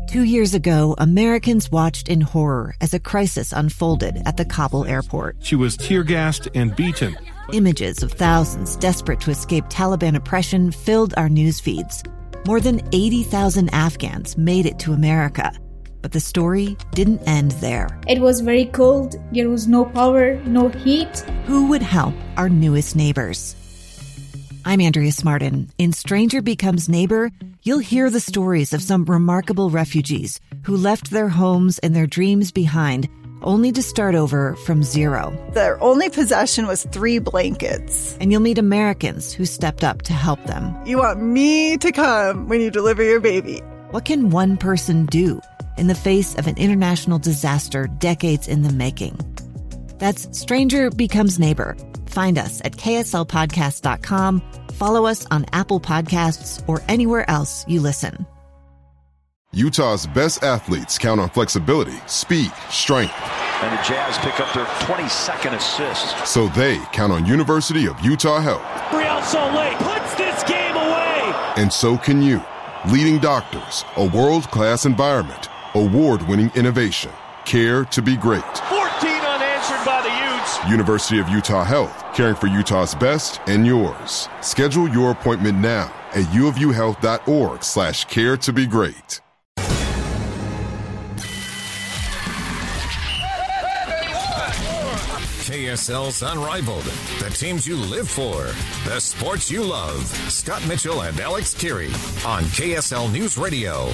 2 years ago, Americans watched in horror as a crisis unfolded at the Kabul airport. She was tear-gassed and beaten. Images of thousands desperate to escape Taliban oppression filled our news feeds. More than 80,000 Afghans made it to America. But the story didn't end there. It was very cold. There was no power, no heat. Who would help our newest neighbors? I'm Andrea Smartin. In Stranger Becomes Neighbor, you'll hear the stories of some remarkable refugees who left their homes and their dreams behind, only to start over from zero. Their only possession was 3 blankets. And you'll meet Americans who stepped up to help them. You want me to come when you deliver your baby. What can one person do in the face of an international disaster decades in the making? That's Stranger Becomes Neighbor. Find us at kslpodcast.com. Follow us on Apple Podcasts or anywhere else you listen. Utah's best athletes count on flexibility, speed, strength. And the Jazz pick up their 22nd assist. So they count on University of Utah Health. Real Salt Lake puts this game away. And so can you. Leading doctors, a world-class environment, award-winning innovation, care to be great. 14 unanswered by the Utes. University of Utah Health, caring for Utah's best and yours. Schedule your appointment now at uofuhealth.org/care to be great. KSL's Unrivaled. The teams you live for. The sports you love. Scott Mitchell and Alex Kirry on KSL News Radio.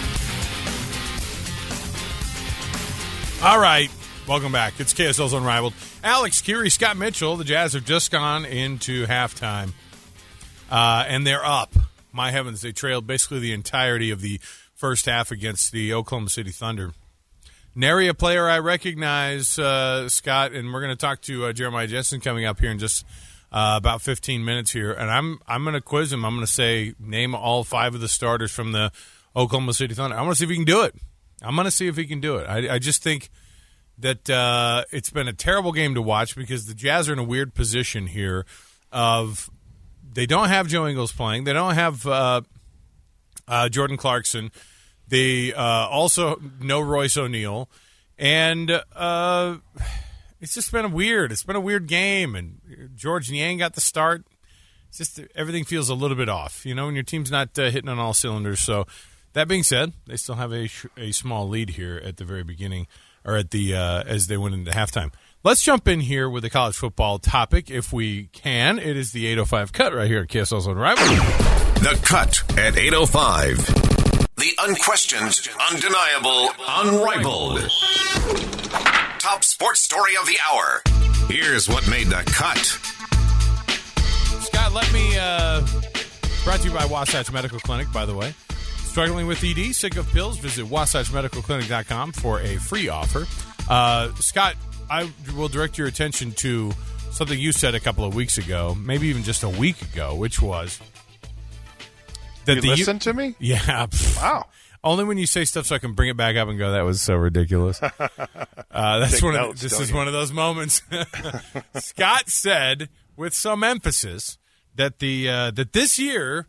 All right. Welcome back. It's KSL's Unrivaled. Alex Kirry, Scott Mitchell. The Jazz have just gone into halftime, and they're up. My heavens, they trailed basically the entirety of the first half against the Oklahoma City Thunder. Nary a player I recognize, Scott, and we're going to talk to Jeremiah Jensen coming up here in just about 15 minutes here, and I'm going to quiz him. I'm going to say, name all 5 of the starters from the Oklahoma City Thunder. I want to see if he can do it. I just think that it's been a terrible game to watch because the Jazz are in a weird position here of they don't have Joe Ingles playing. They don't have Jordan Clarkson. They also no Royce O'Neal. And it's just been It's been a weird game. And George Niang got the start. It's just everything feels a little bit off, when your team's not hitting on all cylinders. So that being said, they still have a small lead here at the very beginning, or at the as they went into halftime. Let's jump in here with the college football topic, if we can. It is the 8:05 cut right here at KSL's Unrivaled. The cut at 8:05. The unquestioned, undeniable, unrivaled. Top sports story of the hour. Here's what made the cut. Scott, let me... brought to you by Wasatch Medical Clinic, by the way. Struggling with ED, sick of pills? Visit WasatchMedicalClinic.com for a free offer. Scott, I will direct your attention to something you said a couple of weeks ago, maybe even just a week ago, which was... You listen to me? Yeah. Wow. Only when you say stuff so I can bring it back up and go, that was so ridiculous. This is one of those moments. Scott said with some emphasis that this year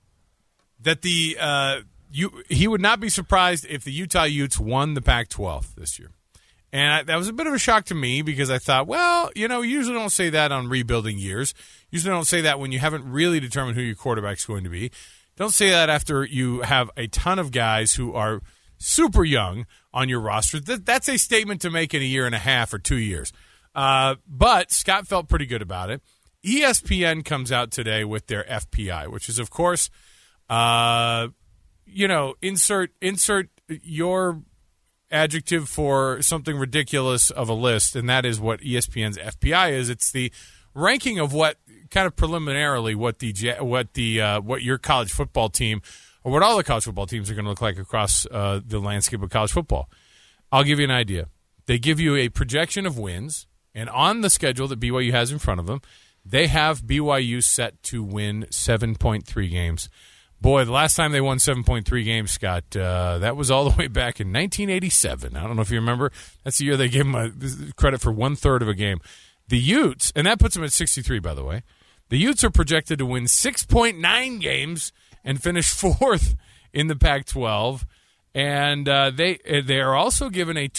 he would not be surprised if the Utah Utes won the Pac-12 this year. And that was a bit of a shock to me because I thought, well, you usually don't say that on rebuilding years. Usually don't say that when you haven't really determined who your quarterback's going to be. Don't say that after you have a ton of guys who are super young on your roster. That's a statement to make in a year and a half or 2 years. But Scott felt pretty good about it. ESPN comes out today with their FPI, which is, of course, insert your adjective for something ridiculous of a list, and that is what ESPN's FPI is. It's the ranking of what kind of preliminarily what your college football team or what all the college football teams are going to look like across the landscape of college football. I'll give you an idea. They give you a projection of wins, and on the schedule that BYU has in front of them, they have BYU set to win 7.3 games. Boy, the last time they won 7.3 games, Scott, that was all the way back in 1987. I don't know if you remember. That's the year they gave them credit for 1/3 of a game. The Utes, and that puts them at 63, by the way. The Utes are projected to win 6.9 games and finish 4th in the Pac-12. And they are also given a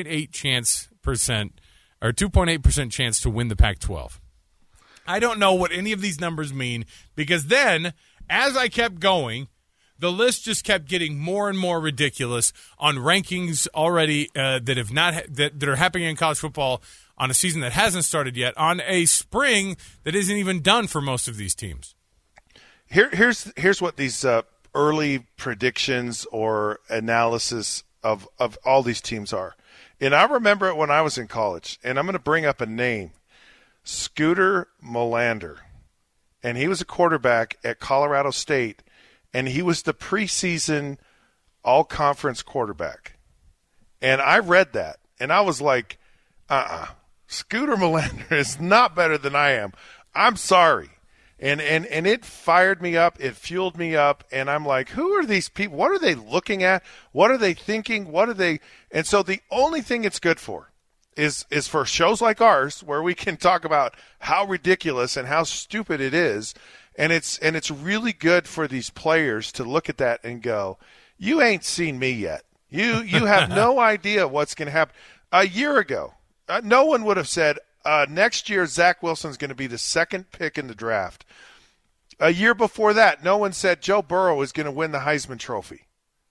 2.8% chance to win the Pac-12. I don't know what any of these numbers mean, because then, as I kept going, the list just kept getting more and more ridiculous on rankings already that are happening in college football on a season that hasn't started yet, on a spring that isn't even done for most of these teams. Here's what these early predictions or analysis of all these teams are. And I remember it when I was in college, and I'm going to bring up a name, Scooter Melander. And he was a quarterback at Colorado State, and he was the preseason all-conference quarterback. And I read that, and I was like, Scooter Melander is not better than I am. I'm sorry. And it fired me up. It fueled me up. And I'm like, who are these people? What are they looking at? What are they thinking? What are they? And so the only thing it's good for is for shows like ours, where we can talk about how ridiculous and how stupid it is. And it's really good for these players to look at that and go, you ain't seen me yet. You have no idea what's going to happen. A year ago, no one would have said, next year Zach Wilson's going to be the second pick in the draft. A year before that, no one said Joe Burrow is going to win the Heisman Trophy.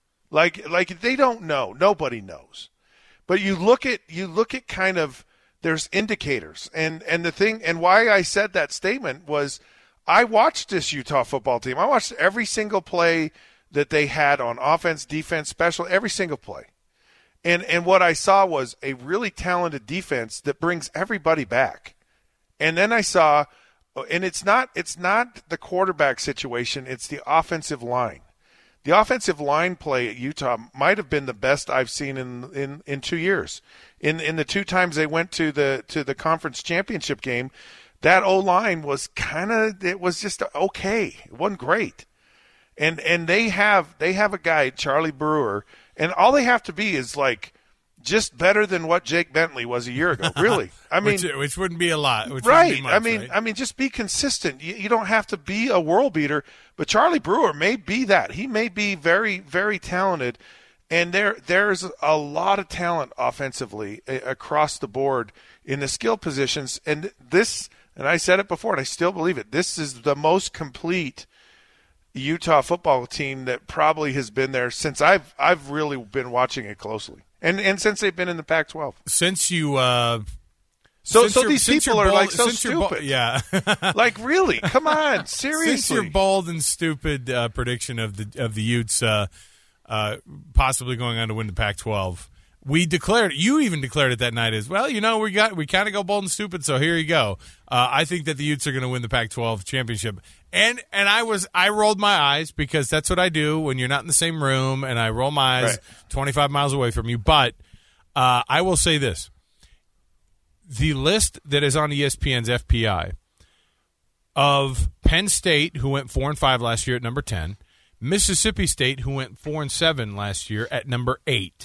Like they don't know. Nobody knows. But you look at kind of, there's indicators. And the thing, and why I said that statement was, I watched this Utah football team. I watched every single play that they had on offense, defense, special, every single play. And what I saw was a really talented defense that brings everybody back. And then I saw, and it's not the quarterback situation, it's the offensive line. The offensive line play at Utah might have been the best I've seen in 2 years. In the 2 times they went to the conference championship game, that O-line was it was just okay. It wasn't great. And they have a guy, Charlie Brewer, and all they have to be is like just better than what Jake Bentley was a year ago. Really. I mean, which wouldn't be a lot. Right. Much, I mean, just be consistent. You don't have to be a world beater, but Charlie Brewer may be that. He may be very, very talented. And there's a lot of talent offensively across the board in the skill positions. And I said it before, and I still believe it, this is the most complete Utah football team that probably has been there since I've really been watching it closely, and since they've been in the Pac-12. Since you, so these people are like so stupid. Yeah, like really, come on, seriously. Since your bold and stupid prediction of the Utes possibly going on to win the Pac-12. We declared, you even declared it that night as, well, we kind of go bold and stupid, so here you go. I think that the Utes are going to win the Pac-12 championship. And I rolled my eyes, because that's what I do when you're not in the same room, and I roll my eyes 25 miles away from you. But I will say this. The list that is on ESPN's FPI of Penn State, who went 4-5 last year at number 10, Mississippi State, who went 4-7 last year at number 8,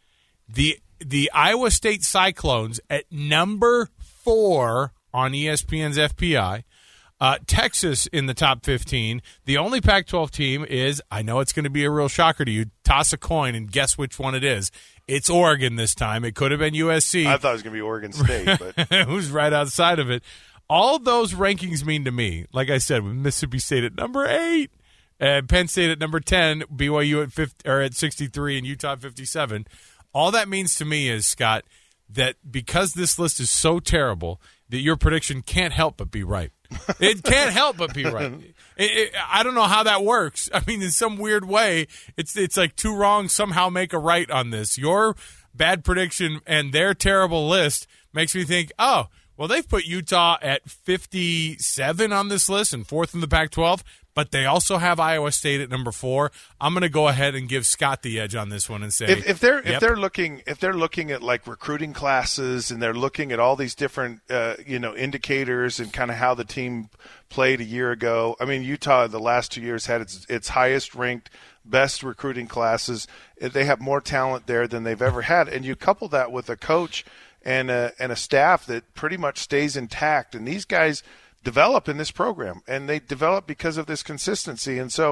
the Iowa State Cyclones at number 4 on ESPN's FPI. Texas in the top 15. The only Pac-12 team is, I know it's going to be a real shocker to you, toss a coin and guess which one it is. It's Oregon this time. It could have been USC. I thought it was going to be Oregon State, but who's right outside of it. All those rankings mean to me, like I said, with Mississippi State at number 8, and Penn State at number 10, BYU at 50, or at 63, and Utah at 57. All that means to me is, Scott, that because this list is so terrible, that your prediction can't help but be right. It can't help but be right. I don't know how that works. I mean, in some weird way, it's like 2 wrongs somehow make a right on this. Your bad prediction and their terrible list makes me think, oh, well, they've put Utah at 57 on this list and 4th in the Pac-12, but they also have Iowa State at number 4. I'm going to go ahead and give Scott the edge on this one and say, if they're looking at like recruiting classes, and they're looking at all these different indicators and kind of how the team played a year ago. I mean, Utah the last 2 years had its highest ranked, best recruiting classes. They have more talent there than they've ever had, and you couple that with a coach and a staff that pretty much stays intact, and these guys develop in this program, and they develop because of this consistency. And so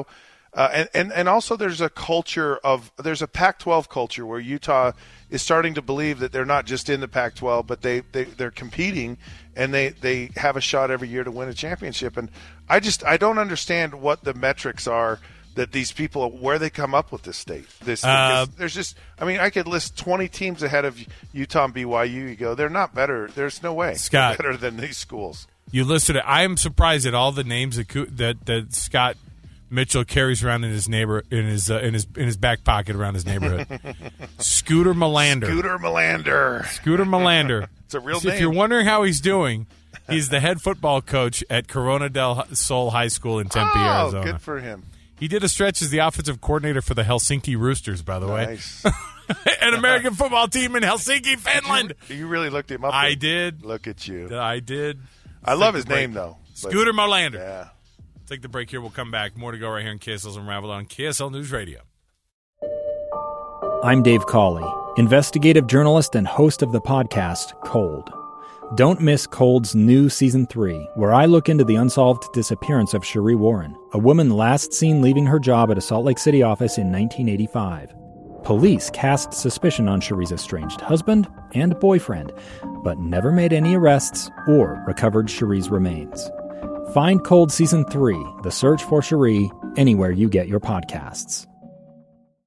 And also there's a Pac-12 culture where Utah is starting to believe that they're not just in the Pac-12, but they're competing, and they have a shot every year to win a championship. And I don't understand what the metrics are that these people, where they come up with this state. There's just, I could list 20 teams ahead of Utah and BYU. You go, they're not better. There's no way Scott, they're better than these schools. You listed it. I am surprised at all the names that Scott Mitchell carries around in his back pocket around his neighborhood. Scooter Melander. It's a real name. If you're wondering how he's doing, he's the head football coach at Corona del Sol High School in Tempe, Arizona. Good for him. He did a stretch as the offensive coordinator for the Helsinki Roosters, by the way. An American football team in Helsinki, Finland. You really looked him up. I did. Look at you. I did. I love his name, though. Scooter Melander. Yeah. Take the break here. We'll come back. More to go right here in KSL's Unraveled on KSL News Radio. I'm Dave Cawley, investigative journalist and host of the podcast Cold. Don't miss Cold's new Season 3, where I look into the unsolved disappearance of Cherie Warren, a woman last seen leaving her job at a Salt Lake City office in 1985. Police cast suspicion on Cherie's estranged husband and boyfriend, but never made any arrests or recovered Cherie's remains. Find Cold Season 3, The Search for Cherie, anywhere you get your podcasts.